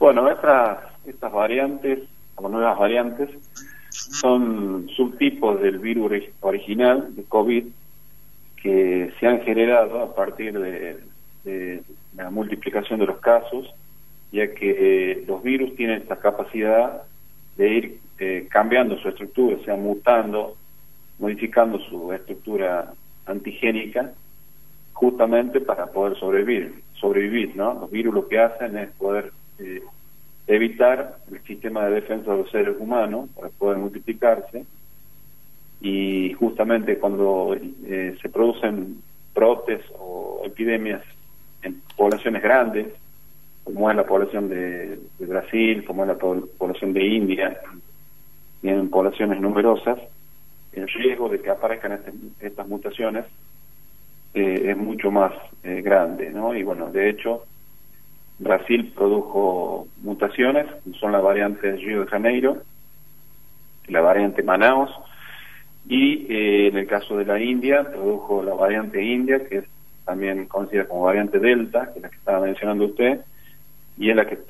Bueno, estas variantes, o nuevas variantes, son subtipos del virus original de COVID que se han generado a partir de la multiplicación de los casos, ya que los virus tienen esta capacidad de ir cambiando su estructura, o sea, mutando, modificando su estructura antigénica, justamente para poder sobrevivir, ¿no? Los virus lo que hacen es poder evitar el sistema de defensa de los seres humanos para poder multiplicarse, y justamente cuando se producen brotes o epidemias en poblaciones grandes, como es la población de Brasil, como es la población de India, y en poblaciones numerosas, el riesgo de que aparezcan estas mutaciones es mucho más grande, ¿no? Y bueno, de hecho, Brasil produjo mutaciones, son la variante de Río de Janeiro, la variante Manaus, y en el caso de la India, produjo la variante India, que es también conocida como variante Delta, que es la que estaba mencionando usted, y es la que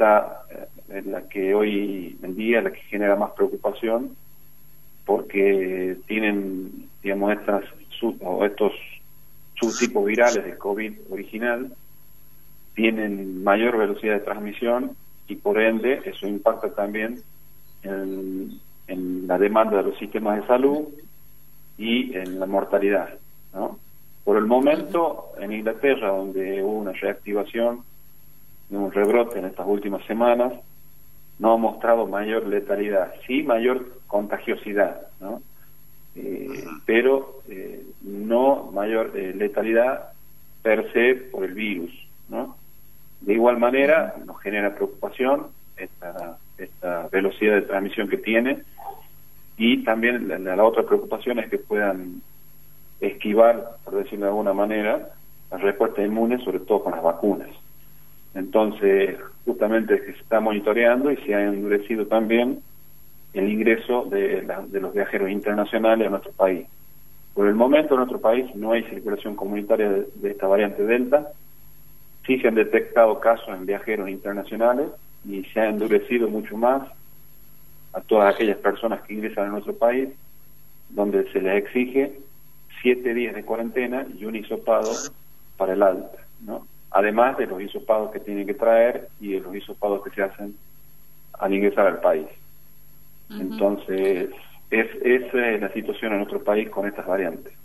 hoy en día es la que genera más preocupación, porque tienen, digamos, estos subtipos virales del COVID original, tienen mayor velocidad de transmisión, y por ende eso impacta también en la demanda de los sistemas de salud y en la mortalidad, ¿no? Por el momento, en Inglaterra, donde hubo una reactivación de un rebrote en estas últimas semanas, no ha mostrado mayor letalidad, sí mayor contagiosidad, ¿no? Pero no mayor letalidad per se por el virus, ¿no? De igual manera, nos genera preocupación esta velocidad de transmisión que tiene, y también la otra preocupación es que puedan esquivar, por decirlo de alguna manera, la respuesta inmune, sobre todo con las vacunas. Entonces, justamente es que se está monitoreando y se ha endurecido también el ingreso de los viajeros internacionales a nuestro país. Por el momento en nuestro país no hay circulación comunitaria de esta variante Delta. Sí se han detectado casos en viajeros internacionales y se ha endurecido mucho más a todas aquellas personas que ingresan a nuestro país, donde se les exige 7 días de cuarentena y un hisopado para el alta, ¿no? Además de los hisopados que tienen que traer y de los hisopados que se hacen al ingresar al país. Entonces, esa es la situación en nuestro país con estas variantes.